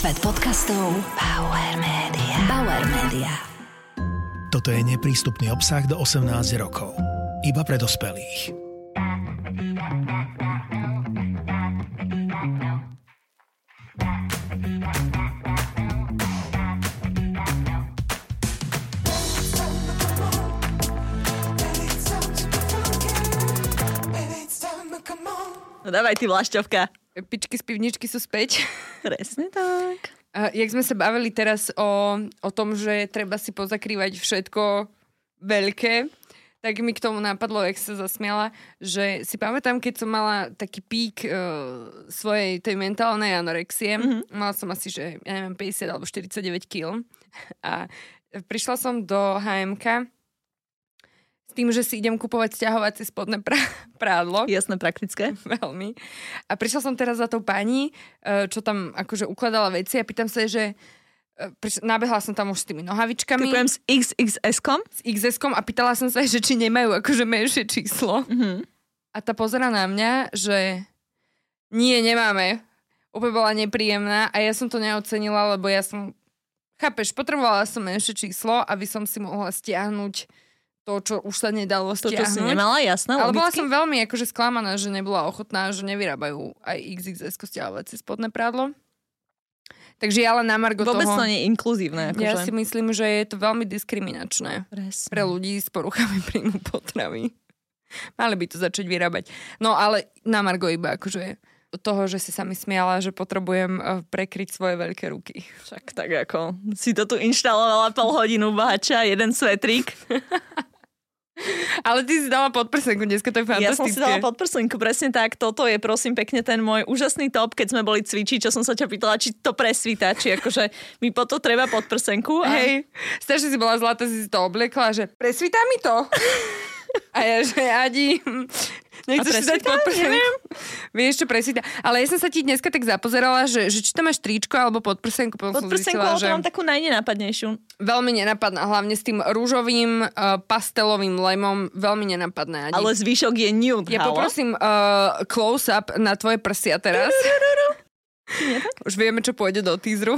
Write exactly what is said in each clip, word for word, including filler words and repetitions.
Svet podcastov Bauer Media. Bauer Media. Toto je neprístupný obsah do osemnásť rokov. Iba pre dospelých. No dávaj ty, Vlašťovka. Pičky z pivničky sú späť. Presne tak. A jak sme sa bavili teraz o, o tom, že treba si pozakrývať všetko veľké, tak mi k tomu napadlo, jak sa zasmiala, že si pamätám, keď som mala taký pík uh, svojej tej mentálnej anorexie. Mm-hmm. Mala som asi, že ja neviem, päťdesiat alebo štyridsaťdeväť kíl. A prišla som do há em ká s tým, že si idem kupovať sťahovacie spodné prá- prádlo. Jasné, praktické. Veľmi. A prišla som teraz za tou pani, čo tam akože ukladala veci a pýtam sa, že priš- nabehla som tam už s tými nohavičkami. Typujem s iks iks eskom. S iks eskom a pýtala som sa, že či nemajú akože menšie číslo. Mm-hmm. A tá pozera na mňa, že nie, nemáme. Úplne bola nepríjemná a ja som to neocenila, lebo ja som, chápeš, potrebovala som menšie číslo, aby som si mohla stiahnuť to, čo už sa nedalo stiahnuť. To, čo si nemala, jasné, ale logicky. bola som veľmi akože sklamaná, že nebola ochotná, že nevyrábajú aj iks iks es stiahovacie spodné prádlo. Takže ja len na margo Vôbec toho... to nie je inkluzívne. Akože. Ja si myslím, že je to veľmi diskriminačné. Presne. Pre ľudí s poruchami príjmu potravy. Mali by to začať vyrábať. No ale na margo iba akože toho, že si sa mi smiala, že potrebujem prekryť svoje veľké ruky. Však tak ako si to tu inštalovala pol hodinu bahača, jeden svetrík. Ale ty si dala podprsenku, dneska to je fantastické. Ja som si dala podprsenku, presne tak. Toto je prosím pekne ten môj úžasný top, keď sme boli cvičiť, čo som sa ťa pýtala, či to presvíta, či akože mi po to treba podprsenku. A... Hej, strašne si bola zlatá, si si to obliekla, že presvíta mi to. A ja, že Adi, nechceš si dať podprsenku? Vieš, čo presvíta. Ale ja som sa ti dneska tak zapozerala, že, že či tam máš tričko alebo podprsenku. Podprsenku, ale to mám takú najnenápadnejšiu. Veľmi nenapadná, hlavne s tým rúžovým uh, pastelovým lemom. Veľmi nenapadné, Adi. Ale zvyšok je nude, Ja halo? poprosím uh, close-up na tvoje prsia teraz. Už vieme, čo pôjde do teaseru.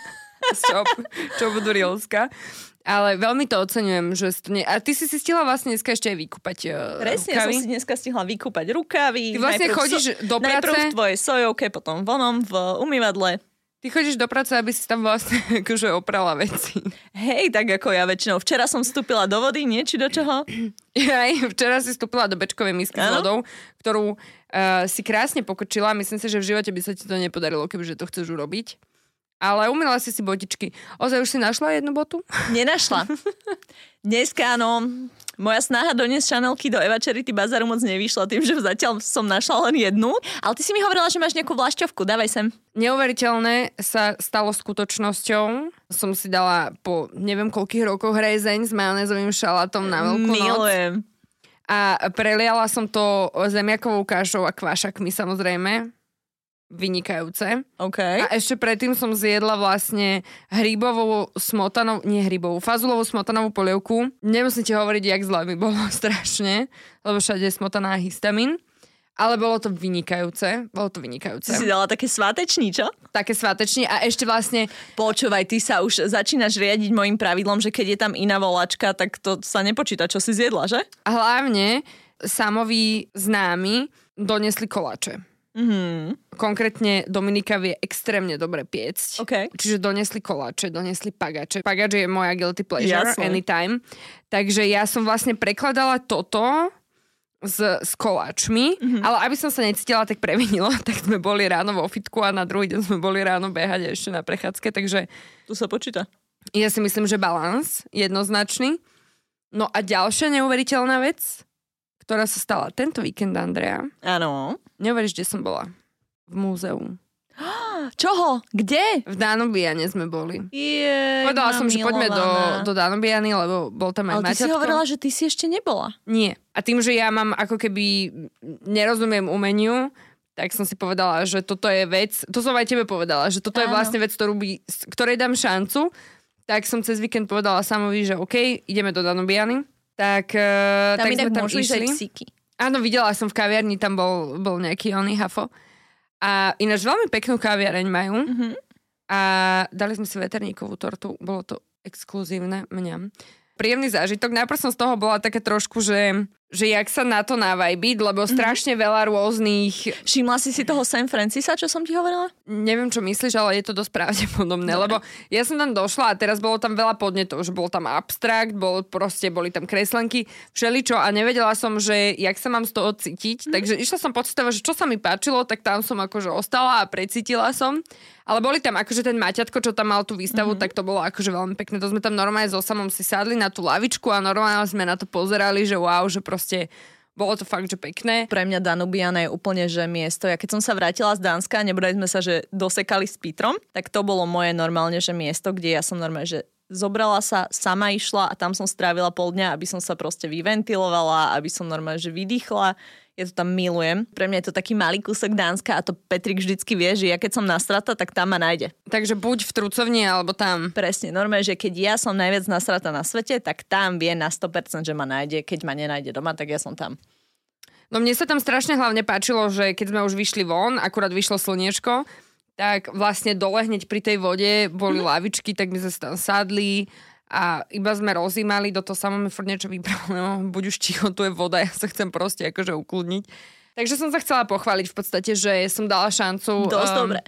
čo, čo budú reelska. Ale veľmi to oceňujem, že to nie... A ty si si stihla vlastne dneska ešte aj vykúpať uh, Presne, rukavy. Ja som si dneska stihla vykúpať rukavy. Ty vlastne najprv chodíš so, do práce... Najprv v tvojej sojovke, potom vonom v umývadle. Ty chodíš do práce, aby si tam vlastne akože oprala veci. Hej, tak ako ja väčšinou. Včera som vstúpila do vody, nie? Či do čoho? Aj, včera si vstúpila do bečkovej misky s vodou, ktorú uh, si krásne pokočila. Myslím si, že v živote by sa ti to nepodarilo, kebyže to chceš urobiť. Ale umýla si si botičky. Ozaj už si našla jednu botu? Nenašla. Dneska, áno, moja snaha doniesť šanelky do Eva Charity Bazaru moc nevyšla tým, že zatiaľ som našla len jednu. Ale ty si mi hovorila, že máš nejakú Vlašťovku. Dávaj sem. Neuveriteľné sa stalo skutočnosťou. Som si dala po neviem koľkých rokoch rezeň s majonézovým šalátom na Veľkú noc. Milujem. A preliala som to zemiakovou kašou a kvašakmi samozrejme. Vynikajúce. Okay. A ešte predtým som zjedla vlastne hrybovú smotanovú, nie hrybovú, fazulovú smotanovú polievku. Nemusím ti hovoriť, jak zle mi bolo strašne, lebo všade je smotaná histamín. Ale bolo to vynikajúce. Bolo to vynikajúce. Si si dala také sváteční, čo? Také sváteční a ešte vlastne... Počúvaj, ty sa už začínaš riadiť môjim pravidlom, že keď je tam iná volačka, tak to sa nepočíta, čo si zjedla, že? A hlavne Samovi známi donesli koláče. Mm-hmm. Konkrétne Dominika vie extrémne dobre piecť. Okay. Čiže donesli koláče, donesli pagače. Pagač je moja guilty pleasure, Jasne. anytime. Takže ja som vlastne prekladala toto s, s koláčmi, mm-hmm. ale aby som sa necítila tak previnilo, tak sme boli ráno vo fitku a na druhý deň sme boli ráno behať ešte na prechádzke, takže... Tu sa počíta. Ja si myslím, že balans jednoznačný. No a ďalšia neuveriteľná vec, ktorá sa stala tento víkend, Andrea. Áno. Neuveríš, kde som bola? V múzeu. Čoho? Kde? V Danubiane sme boli. Je, Povedala som, že poďme do, do Danubiany, lebo bol tam aj Ale ty Maťatko. si hovorila, že ty si ešte nebola. Nie. A tým, že ja mám ako keby nerozumiem umeniu, tak som si povedala, že toto je vec, to som aj tebe povedala, že toto Áno. je vlastne vec, ktorú by, ktorej dám šancu. Tak som cez víkend povedala Samovi, že OK, ideme do Danubiany. Tak, tam tak sme tam môžu išli. psíky. Áno, videla som v kaviarni, tam bol, bol nejaký oný hafo. A ináč veľmi peknú kaviareň majú. Mm-hmm. a dali sme si veterníkovú tortu. Bolo to exkluzívne, mňam. Príjemný zážitok. Najprv som z toho bola také trošku, že, že jak sa na to navajbiť, lebo strašne veľa rôznych... Všimla si si toho San Francisa, čo som ti hovorila? Neviem, čo myslíš, ale je to dosť pravdepodobné, lebo ja som tam došla a teraz bolo tam veľa podnetov, že bol tam abstrakt, bol, proste boli tam kreslenky, všeličo a nevedela som, že jak sa mám z toho cítiť, mm. takže išla som pocitovo, že čo sa mi páčilo, tak tam som akože ostala a precítila som. Ale boli tam akože ten Maťatko, čo tam mal tú výstavu, mm-hmm. tak to bolo akože veľmi pekné. To sme tam normálne so samom si sadli na tú lavičku a normálne sme na to pozerali, že wow, že proste bolo to fakt, že pekné. Pre mňa Danubiana je úplne, že miesto. Ja keď som sa vrátila z Dánska, nebudali sme sa, že dosekali s Petrom, tak to bolo moje normálne, že miesto, kde ja som normálne, že zobrala sa, sama išla a tam som strávila pol dňa, aby som sa proste vyventilovala, aby som normálne, že vydýchla. Ja to tam milujem. Pre mňa je to taký malý kúsok Dánska a to Petrik vždycky vie, že ja keď som nasrata, tak tam ma nájde. Takže buď v Trucovni, alebo tam. Presne, normálne, že keď ja som najviac nasrata na svete, tak tam vie na sto percent, že ma nájde. Keď ma nenájde doma, tak ja som tam. No mne sa tam strašne hlavne páčilo, že keď sme už vyšli von, akurát vyšlo slniečko, tak vlastne dole hneď pri tej vode boli mm. lavičky, tak my sme sa tam sadli a iba sme rozímali, do toho samo mi furt niečo vybralo, no, buď už ticho, tu je voda, ja sa chcem proste akože ukludniť. Takže som sa chcela pochváliť v podstate, že som dala šancu Dosť um, dobre.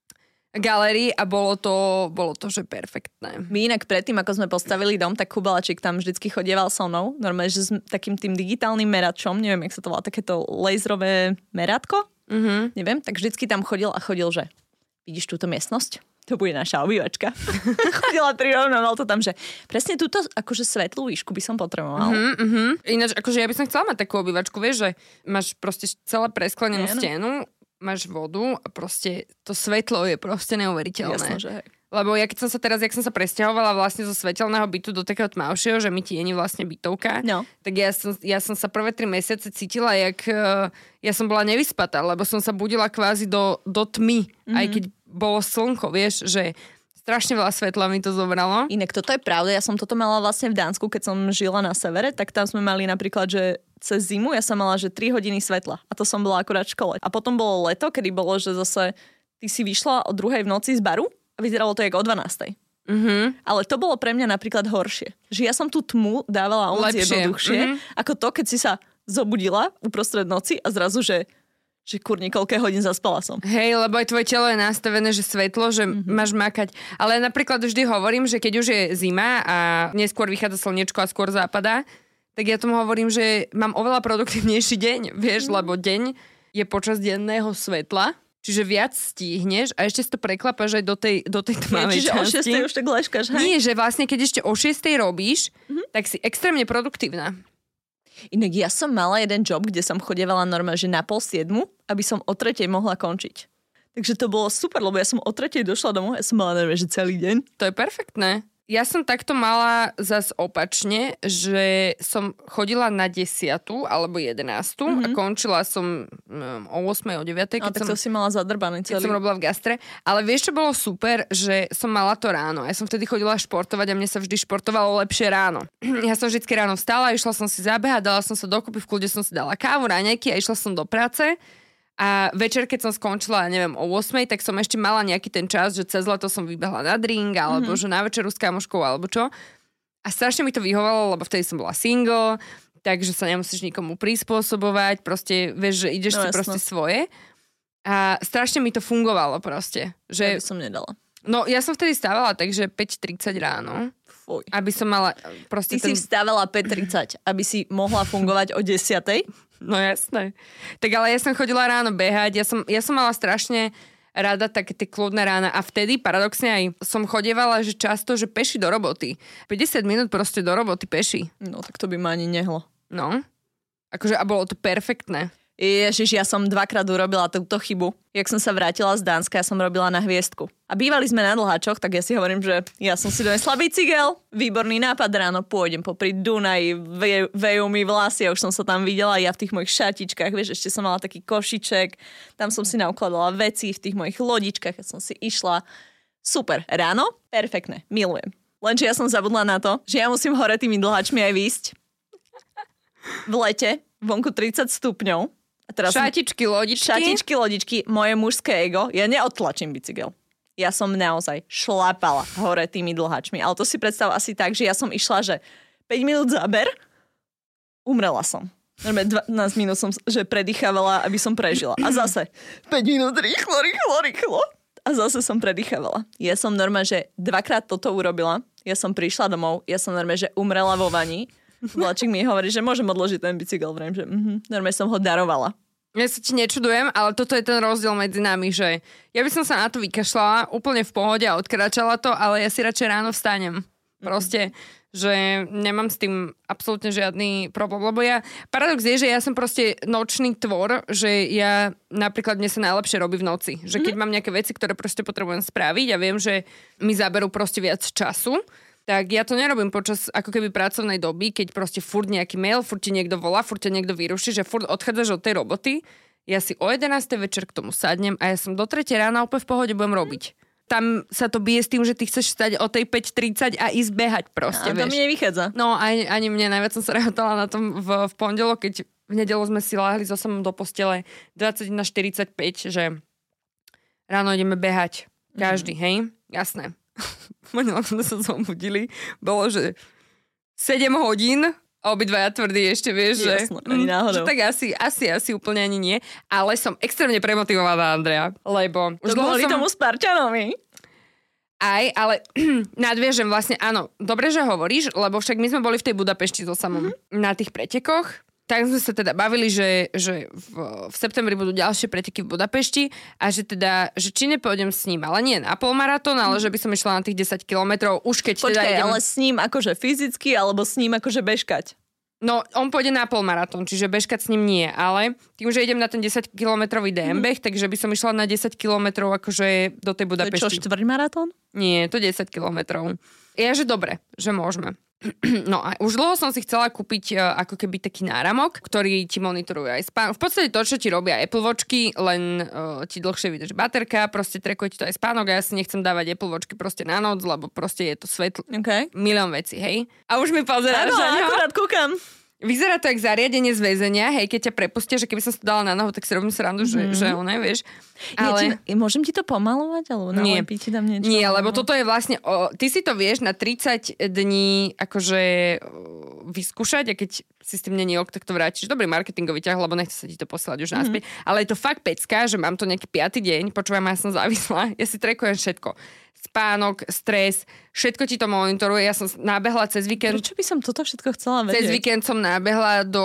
Galérii a bolo to, bolo to, že perfektné. My inak predtým, ako sme postavili dom, tak Kubalačík tam vždycky chodieval so mnou, normálne, že s takým tým digitálnym meračom, neviem, jak sa to volá, takéto laserové merátko, mm-hmm. neviem, tak vždycky tam chodil a chodil, že vidíš túto miestnosť? To bude naša obývačka. Chodila prirovnoval to tam, že presne túto akože svetlú výšku by som potreboval. Uh-huh, uh-huh. Ináč, akože ja by som chcela mať takú obývačku, vieš, že máš proste celé presklenenú Nie, no. stenu, máš vodu a proste to svetlo je proste neuveriteľné. Jasno, že hej. Lebo ja keď som sa teraz, jak som sa presťahovala vlastne zo svetelného bytu do takého tmavšieho, že mi tieni vlastne bytovka, no. tak ja som, ja som sa prvé tri mesiace cítila, jak uh, ja som bola nevyspatá, lebo som sa budila kvázi do, do tmy, mm-hmm. aj keď bolo slnko, vieš, že strašne veľa svetla mi to zobralo. Inak toto je pravda, ja som toto mala vlastne v Dánsku, keď som žila na severe, tak tam sme mali napríklad, že cez zimu ja som mala, že tri hodiny svetla a to som bola akurát v škole. A potom bolo leto, kedy bolo, že zase ty si vyšla o druhej v noci z baru a vyzeralo to jak o dvanástej. Mm-hmm. Ale to bolo pre mňa napríklad horšie. Že ja som tú tmu dávala o moc jednoduchšie, mm-hmm. ako to, keď si sa zobudila uprostred noci a zrazu, že že kurník, koľké hodín zaspala som. Hej, lebo aj tvoje telo je nastavené, že svetlo, že mm-hmm. máš makať. Ale napríklad vždy hovorím, že keď už je zima a neskôr vychádza slniečko a skôr západa, tak ja tomu hovorím, že mám oveľa produktívnejší deň, vieš, mm. lebo deň je počas denného svetla, čiže viac stihneš a ešte si to preklapáš aj do tej, do tej tmavej čiže časti. o šiestej už tak leškaš, hej? Nie, že vlastne keď ešte o šiestej robíš, mm-hmm. tak si extrémne produktívna. Inak ja som mala jeden job, kde som chodievala normálne, že na pol siedmu, aby som o tretej mohla končiť. Takže to bolo super, lebo ja som o tretej došla domov, ja som mala normálne, že celý deň. To je perfektné. Ja som takto mala zas opačne, že som chodila na desiatu alebo jedenástu mm-hmm. a končila som um, o ôsmej, o deviatej. A tak som, to si mala zadrbaný celý. Keď som robila v gastre. Ale vieš, čo bolo super? Že som mala to ráno. Ja som vtedy chodila športovať a mne sa vždy športovalo lepšie ráno. Ja som vždycky ráno vstala, išla som si zabehať, dala som sa dokopy, v kľude som si dala kávu, raňajky a išla som do práce. A večer, keď som skončila, neviem, o ôsmej, tak som ešte mala nejaký ten čas, že cez leto som vybehla na drink, alebo mm-hmm. že na večeru s kamoškou, alebo čo. A strašne mi to vyhovalo, lebo vtedy som bola single, takže sa nemusíš nikomu prispôsobovať, proste vieš, že ideš no, si jasno. proste svoje. A strašne mi to fungovalo proste. Že... Ja by som nedala. No, ja som vtedy stávala, takže päť tridsať ráno. Fuj. Aby som mala proste Ty ten... si vstávala päť tridsať, aby si mohla fungovať o desiatej? No jasné. Tak ale ja som chodila ráno behať, ja som, ja som mala strašne rada také tie kľudné rána a vtedy paradoxne aj som chodievala, že často, že peši do roboty. päťdesiat minút proste do roboty peši. No tak to by ma ani nehlo. No. Akože a bolo to perfektné. Ježiš, ja som dvakrát urobila túto chybu. Jak som sa vrátila z Dánska, ja som robila na Hviezdku. A bývali sme na Dlháčoch, tak ja si hovorím, že ja som si donesla bicykel. Výborný nápad, ráno pôjdem popri Dunaji, vejú mi vlasy, ja už som sa tam videla, ja v tých mojich šatičkách, vieš, ešte som mala taký košiček, tam som si naukladala veci v tých mojich lodičkách, ja som si išla. Super, ráno, perfektné, milujem. Lenže ja som zabudla na to, že ja musím hore tými Dlháčmi aj výjsť. V lete, vonku tridsať stupňov. A teraz šatičky, lodičky. Šatičky, lodičky, moje mužské ego. Ja neodtlačím bicykel. ja som naozaj šlapala hore tými dlhačmi. Ale to si predstav asi tak, že ja som išla, že päť minút záber, umrela som. Normálne dvanásť minút som, že predýchávala, aby som prežila. A zase päť minút rýchlo, rýchlo, rýchlo. A zase som predýchávala. Ja som normálne, že dvakrát toto urobila. Ja som prišla domov, ja som normálne, že umrela vo vani. Vláčik mi hovorí, že môžem odložiť ten bicykel. Vrem, že mm-hmm. normálne som ho darovala. Ja sa ti nečudujem, ale toto je ten rozdiel medzi nami, že ja by som sa na to vykašľala úplne v pohode a odkračala to, ale ja si radšej ráno vstanem. Proste, že nemám s tým absolútne žiadny problém, lebo ja, paradox je, že ja som proste nočný tvor, že ja napríklad mne sa najlepšie robí v noci, že keď mám nejaké veci, ktoré proste potrebujem spraviť a viem, že mi zaberú proste viac času, tak ja to nerobím počas ako keby pracovnej doby, keď proste furt nejaký mail, furt ti niekto volá, furt ti niekto vyruší, že furt odchádzaš od tej roboty. Ja si o jedenástej večer k tomu sadnem a ja som do tretej rána úplne v pohode budem robiť. Tam sa to bije s tým, že ty chceš stať o tej päť tridsať a ísť behať proste, a to vieš. mi nevychádza. No ani, ani mne, najviac som sa rehotala na tom v, v pondelok, keď v nedelu sme si láhli so samom do postele dvadsaťjeden štyridsaťpäť, že ráno ideme behať. Každý, mm. hej? Jasné. Možno sme sa zobudili, bolo, že sedem hodín a obidvaja tvrdí ešte, vieš, že, Jasno, ani náhodou. že tak asi, asi, asi úplne ani nie, ale som extrémne premotivovaná, Andrea, lebo už dlho som... tomu Spartanovi. Aj, ale nadviežem vlastne, áno, dobre, že hovoríš, lebo však my sme boli v tej Budapešti so samom mm-hmm. na tých pretekoch. Tak sme sa teda bavili, že, že v, v septembri budú ďalšie preteky v Budapešti a že teda, že či nepôjdem s ním, ale nie na polmaratón, ale že by som išla na tých desať kilometrov, už keď Počkaj, teda idem... ale s ním akože fyzicky, alebo s ním akože bežkať? No, on pôjde na polmaratón, čiže bežkať s ním nie, ale tým, že idem na ten desaťkilometrový dé em beh, mm. takže by som išla na desať kilometrov akože do tej Budapešti. To je čo, štvrťmaratón? Nie, to desať kilometrov. Ja, že dobre, že môžeme. No a už dlho som si chcela kúpiť uh, ako keby taký náramok, ktorý ti monitoruje aj spánok. V podstate to, čo ti robia Apple Watchky, len uh, ti dlhšie vydrží baterka, proste trackuje ti to aj spánok a ja si nechcem dávať Apple Watchky proste na noc, lebo proste je to svetlo. Okay. Milión vecí, hej. A už mi pozeráš. Áno, akurát kúkam. Vyzerá to jak zariadenie z väzenia, hej, keď ťa prepustia, že keby som si to dala na nohu, tak si robím srandu, mm. že, že ono, vieš. Ale... Ja, či, môžem ti to pomalovať? Alebo nie, ti tam niečo? Nie, lebo toto je vlastne, o, ty si to vieš na tridsať dní akože o, vyskúšať a keď si s tým není ok, tak to vrátiš. Dobrý marketingový ťah, lebo nechce sa ti to posielať už naspäť. Mm. Ale je to fakt pecka, že mám to nejaký piaty deň, počúvam, ja som závislá, ja si trekujem všetko. Spánok, stres, všetko ti to monitoruje. Ja som nábehla cez víkend. Prečo by som toto všetko chcela vedieť? Cez víkend som nábehla do,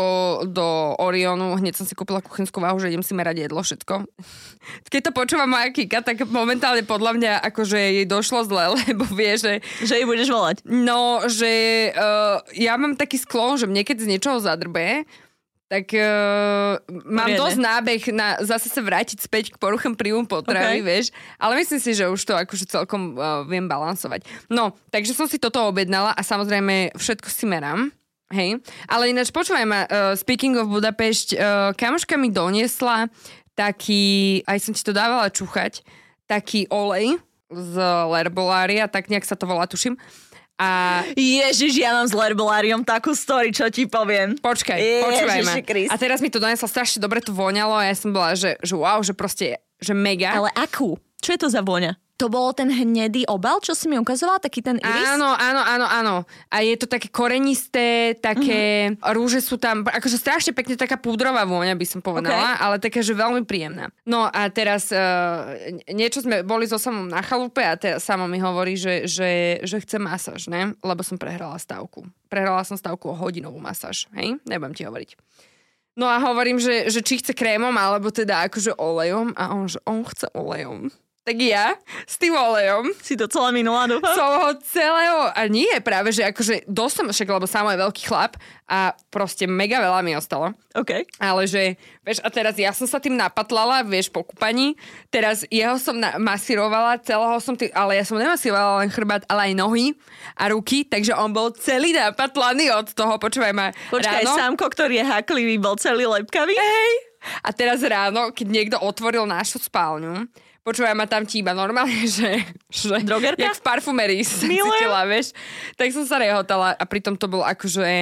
do Orionu, hneď som si kúpila kuchynskú váhu, že idem si merať jedlo, všetko. Keď to počúva moja Kika, tak momentálne podľa mňa akože jej došlo zle, lebo vie, že... Že jej budeš volať. No, že uh, ja mám taký sklon, že mne keď z niečoho zadrbe, tak uh, mám dosť nábeh na zase sa vrátiť späť k poruchám príjmu potravy, okay. vieš. Ale myslím si, že už to akože celkom uh, viem balansovať. No, takže som si toto objednala a samozrejme všetko si merám. Hej. Ale ináč počúvaj ma, uh, speaking of Budapešť, uh, kamoška mi doniesla taký, aj som ti to dávala čúchať, taký olej z L'Herbolaria, tak nejak sa to volá, tuším. A... Ježiš, ja mám s L'Herbolarium takú story, čo ti poviem. Počkaj, počúvaj ma. A teraz mi to donesla, strašne dobre to voňalo a ja som bola, že, že wow, že proste, že mega. Ale akú? Čo je to za vôňa? To bolo ten hnedý obal, čo si mi ukazovala, taký ten iris? Áno, áno, áno, áno. A je to také korenisté, také uh-huh. rúže sú tam, akože strašne pekne taká púdrová vôňa, by som povedala, okay. ale taká, že veľmi príjemná. No a teraz uh, niečo sme boli so samom na chalupe a teraz sama mi hovorí, že, že, že chce masáž, ne? Lebo som prehrala stavku. Prehrala som stavku o hodinovú masáž, hej? Nebudem ti hovoriť. No a hovorím, že, že či chce krémom, alebo teda akože olejom a on, že on chce olejom. Tak ja s tým olejom si to celá minula, dúfam. Som ho celého, a nie práve, že akože dosť som, však, lebo Samo je veľký chlap a proste mega veľa mi ostalo. OK. Ale že, vieš, a teraz ja som sa tým napatlala, vieš, po kúpaní, teraz jeho som na- masírovala, celého som tým, ale ja som nemasírovala len chrbát, ale aj nohy a ruky, takže on bol celý napatlaný od toho, počúvaj ma. Počkaj, ráno. Sámko, ktorý je haklivý, bol celý lepkavý? Hej. A teraz ráno, keď niekto otvoril našu spálňu, počúvaj ma tam ti iba normálne, že, že drogerka? Jak v parfumerii sa cítila, vieš. Tak som sa rehotala a pritom to bol akože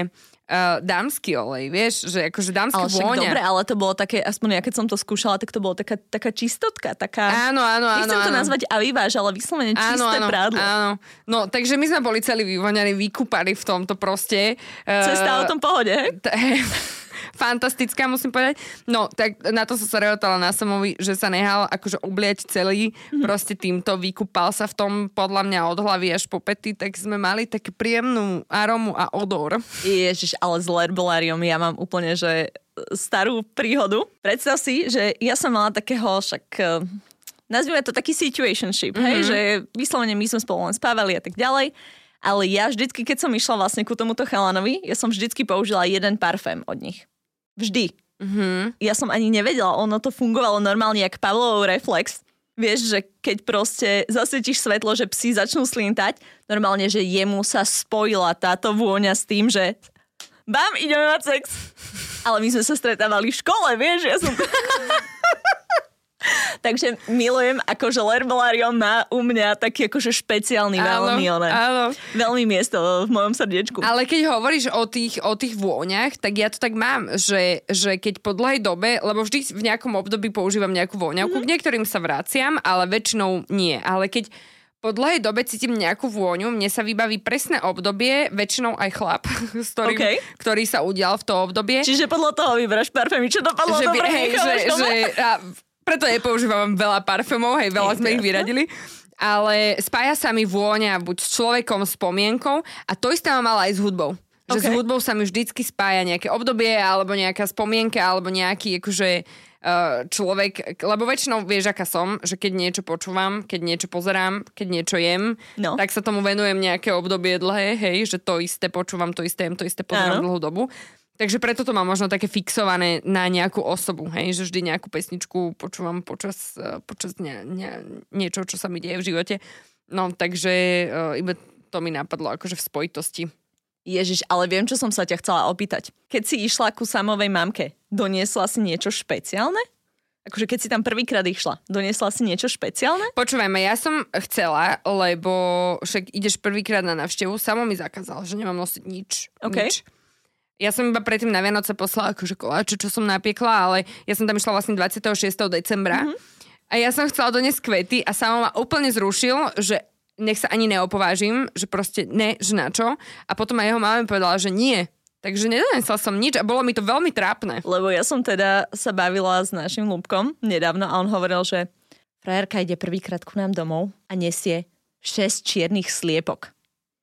uh, dámsky olej, vieš, že akože dámska ale však vôňa. dobre, ale to bolo také, aspoň ja keď som to skúšala, tak to bolo taká, taká čistotka, taká... Áno, áno, áno. Nechcem to áno. nazvať aviváž, ale vyslovene čisté áno, áno, prádlo. Áno, no takže my sme boli celí vyvoňaní, vykúpali v tomto proste. Cesta o tom pohode, hej? T- fantastická, musím povedať. No, tak na to som sa rehotala na Samovi, že sa nehal akože obliať celý, mm. proste týmto, vykúpal sa v tom podľa mňa od hlavy až po pety, tak sme mali takú príjemnú arómu a odor. Ježiš, ale s lerboláriom ja mám úplne, že starú príhodu. Predstav si, že ja som mala takého, však nazvime to taký situationship, mm-hmm. hej, že vyslovene my sme spolu len spávali a tak ďalej. Ale ja vždycky, keď som išla vlastne ku tomuto chalanovi, ja som vždycky použila jeden parfém od nich. Vždy. Mm-hmm. Ja som ani nevedela, ono to fungovalo normálne jak Pavlovov reflex. Vieš, že keď proste zasvietíš svetlo, že psi začnú slintať, normálne, že jemu sa spojila táto vôňa s tým, že bám, ideme mať sex. Ale my sme sa stretávali v škole, vieš, ja som... Takže milujem, akože Lerbolarium má u mňa taký akože špeciálny áno, veľmi, one, áno. veľmi miesto v mojom srdiečku. Ale keď hovoríš o tých, o tých vôňach, tak ja to tak mám, že, že keď po dlhej dobe, lebo vždy v nejakom období používam nejakú vôňavku, mm-hmm. k niektorým sa vraciam, ale väčšinou nie. Ale keď po dlhej dobe cítim nejakú vôňu, mne sa vybaví presné obdobie, väčšinou aj chlap, s ktorým, okay. ktorý sa udial v to obdobie. Čiže podľa toho vyberáš parfémy, čo dopadlo že, dobre, hej, že, že, a preto nepoužívam veľa parfémov, hej, veľa sme ich vyradili. Ale spája sa mi vôňa buď s človekom, s spomienkou a to isté mám mala aj s hudbou. Že okay. s hudbou sa mi vždycky spája nejaké obdobie alebo nejaká spomienka alebo nejaký akože človek, lebo väčšinou vieš, aká som, že keď niečo počúvam, keď niečo pozerám, keď niečo jem, no. tak sa tomu venujem nejaké obdobie dlhé, hej, že to isté počúvam, to isté jem, to isté pozerám dlhú dobu. Takže preto to mám možno také fixované na nejakú osobu, hej, že vždy nejakú pesničku počúvam počas, počas ne, ne, niečo, čo sa mi deje v živote. No, takže uh, iba to mi napadlo akože v spojitosti. Ježiš, ale viem, čo som sa ťa chcela opýtať. Keď si išla ku Samovej mamke, doniesla si niečo špeciálne? Akože keď si tam prvýkrát išla, doniesla si niečo špeciálne? Počúvajme, ja som chcela, lebo však ideš prvýkrát na návštevu, Samo mi zakázal, že nemám nosiť nič. Okay. nič. Ja som iba predtým na Vianoce poslala akože koláče, čo som napiekla, ale ja som tam išla vlastne dvadsiateho šiesteho decembra mm-hmm. a ja som chcela doniesť kvety a Samo ma úplne zrušil, že nech sa ani neopovážim, že proste ne, že na čo. A potom aj jeho mama povedala, že nie. Takže nedonesla som nič a bolo mi to veľmi trápne. Lebo ja som teda sa bavila s našim Ľubkom nedávno a on hovoril, že frajerka ide prvýkrát ku nám domov a nesie šesť čiernych sliepok.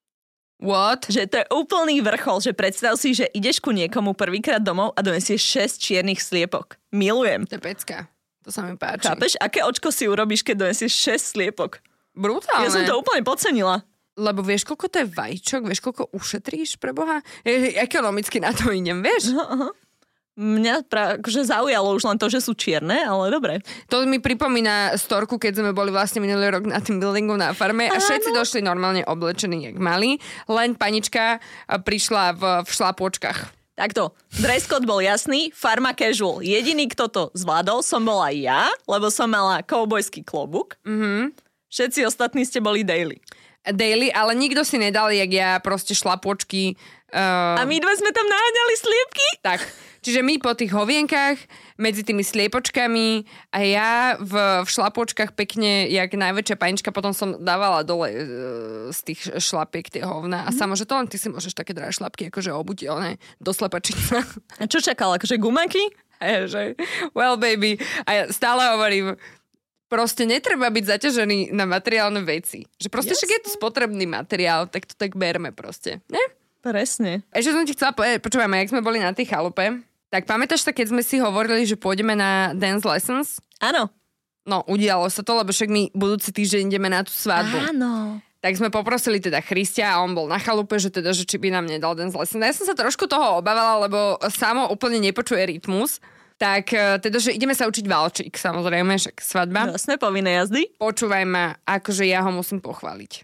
What? Že to je úplný vrchol, že predstav si, že ideš ku niekomu prvýkrát domov a donesieš šesť čiernych sliepok. Milujem. To je pecka. To sa mi páči. Chápeš, aké očko si urobíš, keď donesieš šesť sliepok? Brutálne. Ja som to úplne podcenila. Lebo vieš, koľko to je vajíčok? Vieš, koľko ušetríš pre Boha? Ja, ekonomicky na to idem, vieš? Aha, aha. Mňa pra, akože zaujalo už len to, že sú čierne, ale dobre. To mi pripomína storku, keď sme boli vlastne minulý rok na tým buildingu na farme a všetci Áno. došli normálne oblečení, jak mali. Len panička prišla v, v šlapočkách. Takto, dress code bol jasný, farma casual. Jediný, kto to zvládol, som bola ja, lebo som mala cowboyský klobúk. Mhm. Všetci ostatní ste boli daily. Daily, ale nikto si nedal, jak ja, proste šlapočky. Uh... A my dve sme tam naháňali sliepky? Tak, čiže my po tých hovienkách, medzi tými sliepočkami a ja v, v šlapočkách pekne, jak najväčšia panička, potom som dávala dole uh, z tých šlapiek tie hovna. A samo, že to len ty si môžeš také drahé šlapky, akože obuť, ale do slepačíca. A čo čakala, akože gumaky? A že, well baby, a ja stále hovorím, proste netreba byť zaťažený na materiálne veci. Že proste však je to spotrebný materiál, tak to tak berme proste. Ne? Presne. Ešte som ti chcela povedať, počúvame, jak sme boli na tej chalupe, tak pamätáš sa, keď sme si hovorili, že pôjdeme na dance lessons? Áno. No, udialo sa to, lebo však my budúci týždeň ideme na tú svadbu. Áno. Tak sme poprosili teda Christia a on bol na chalupe, že teda, že či by nám nedal dance lessons. Ja som sa trošku toho obávala, lebo Samo úplne nepočuje rytmus. Tak teda, že ideme sa učiť valčík, samozrejme, však svadba. Jasné, povinné jazdy. Počúvaj ma, akože ja ho musím pochváliť.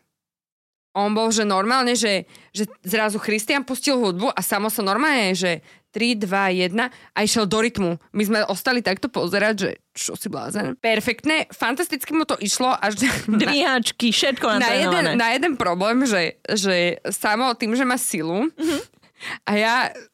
On bol, že normálne, že, že zrazu Christian pustil hudbu a Samo sa normálne, že tri, dva, jeden a išiel do rytmu. My sme ostali takto pozerať, že čo si blázen. Perfektne, fantasticky mu to išlo až... Dvíhačky, všetko na jeden, na jeden problém, že, že Samo tým, že má silu mm-hmm. a ja...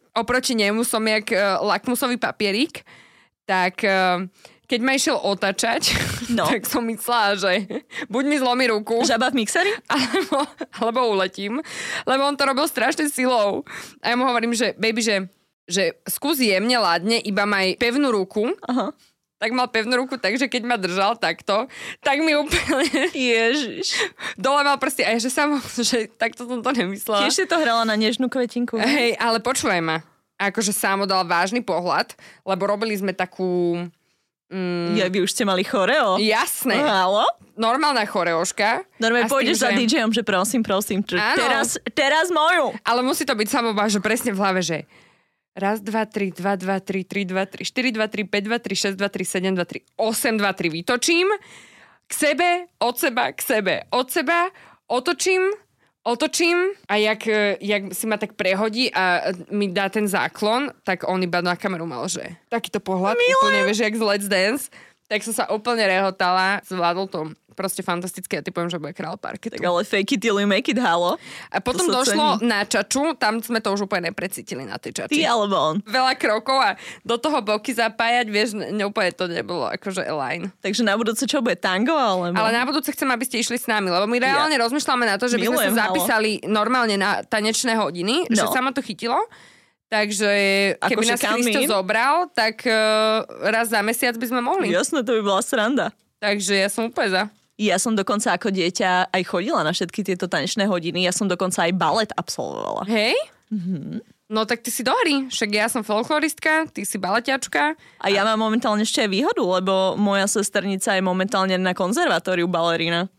oproti nemu som jak uh, lakmusový papierik, tak uh, keď ma išiel otačať, no. tak som myslela, že buď mi zlomí ruku. Žaba v mixeri? Alebo, alebo uletím. Lebo on to robil strašne silou. A ja mu hovorím, že baby, že, že skús jemne, ládne, iba maj pevnú ruku. Aha. Tak mal pevnú ruku, takže keď ma držal takto, tak mi úplne... Ježiš. Dole mal prsty. A ja, že sam, že takto som to nemyslela. Tiež si to hrala na nežnú kvetinku. Hej, ale počúvaj ma. Akože sám dal vážny pohľad, lebo robili sme takú... Mm. Ja, vy už ste mali choreo? Jasné. Halo? Normálna choreoška. Normálne pôjdeš za že... DJom, že prosím, prosím. Teraz, teraz moju. Ale musí to byť samobá, že presne v hlave, že raz, dva, tri, dva, dva, tri, tri, dva, tri, štyri, dva, tri, päť, dva, tri, šesť, dva, tri, sedem, dva, tri, osem, dva, tri vytočím. K sebe, od seba, k sebe, od seba, otočím, otočím a jak, jak si ma tak prehodí a mi dá ten záklon, tak on iba na kameru mal, že takýto pohľad, Milé. Úplne, vieš, jak z Let's Dance, tak som sa úplne rehotala, zvládol to proste fantastické a typujem, že bude král parketu. Tak ale fake it till you make it, halo. A potom to došlo cení. Na čaču, tam sme to už úplne neprecítili na tej čači. Ty alebo on. Veľa krokov a do toho boky zapájať, vieš, neúplne to nebolo akože line. Takže na budúce čo bude, tango alebo? Ale na budúce chcem, aby ste išli s nami, lebo my reálne ja. rozmýšľame na to, že Milujem, by sme sa zapísali halo. normálne na tanečné hodiny, no. že sa ma to chytilo. Takže keby nás Kristo zobral, tak uh, raz za mesiac by sme mohli. Jasné, to by bola sranda. Takže ja som úplne za. Ja som dokonca ako dieťa aj chodila na všetky tieto tanečné hodiny. Ja som dokonca aj balet absolvovala. Hej? Mhm. No tak ty si do hry. Však ja som folkloristka, ty si baletiačka. A ja mám momentálne ešte aj výhodu, lebo moja sesternica je momentálne na konzervatóriu balerína.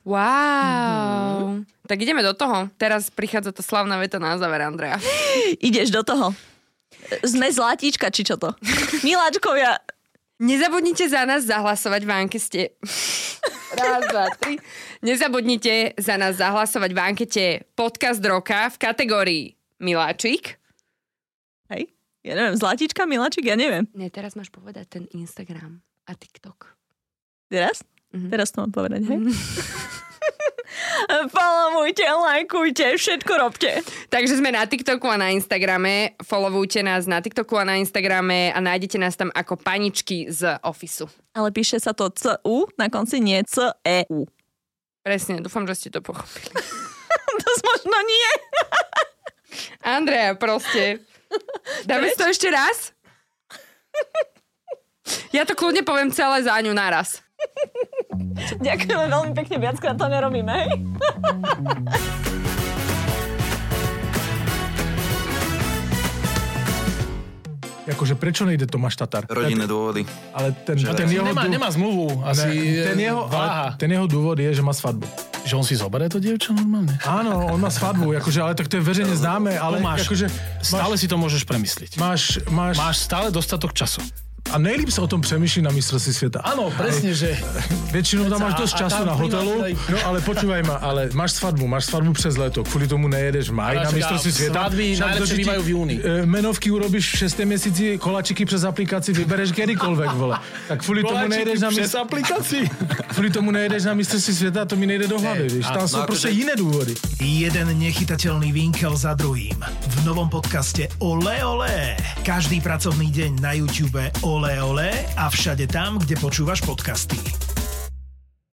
Wow. Mm-hmm. Tak ideme do toho. Teraz prichádza tá slavná veta na záver, Andrea. Ideš do toho. Sme zlatíčka, či čo to? Miláčkovia. Nezabudnite za nás zahlasovať v ankete. Raz, dva, tri. Nezabudnite za nás zahlasovať v ankete Podcast roka v kategórii Miláčik. Hej, ja neviem, Zlatíčka, Miláčik, ja neviem. Nie, teraz máš povedať ten Instagram a TikTok. Teraz? Mm-hmm. Teraz to mám povedať, hej? Followujte, lajkujte, všetko robte. Takže sme na TikToku a na Instagrame. Followujte nás na TikToku a na Instagrame a nájdete nás tam ako paničky z Officeu. Ale píše sa to cé ú na konci, nie cé é ú. Presne, dúfam, že ste to pochopili. To možno nie. Andrea, proste. Dáme si to ešte raz? Ja to kľudne poviem celé za ňu naraz. Ďakujeme veľmi pekne, viackrát to nerobíme, hej? Akože prečo nejde Tomáš Tatar? Rodinné dôvody. Ale ten, ten jeho... Nemá, nemá zmluvu, asi ne, ten, jeho, váha. ten jeho dôvod je, že má svadbu. Že on si zoberie to dievča normálne? Áno, on má svadbu, akože, ale tak to je verejne známe, ale Tomáš, akože... Stále máš, si to môžeš premysliť. Máš, máš... Máš stále dostatok času. A nejlíp sa o tom přemýšľi na mistrovství sveta. Áno, presne, že... Väčšinou tam máš dosť času na hotelu, no ale počúvaj ma, ale máš svadbu, máš svadbu přes leto, kvôli tomu nejedeš v máji na mistrovství sveta. Svadby najlepšie bývajú v júni. Menovky urobíš v šesté měsíci, koláčiky přes aplikácii vybereš kedykoľvek, vole. Tak kvôli tomu nejedeš na přes aplikácii. Kvôli tomu nejedeš na mistrovství sveta, to mi nejde do hlavy, víš. Tam sú proste iné dôvody. Jeden nechytateľný vinkel za druhým. V novom podcaste Olé Olé. Každý pracovný deň na YouTube Olé Olé a všade tam, kde počúvaš podcasty.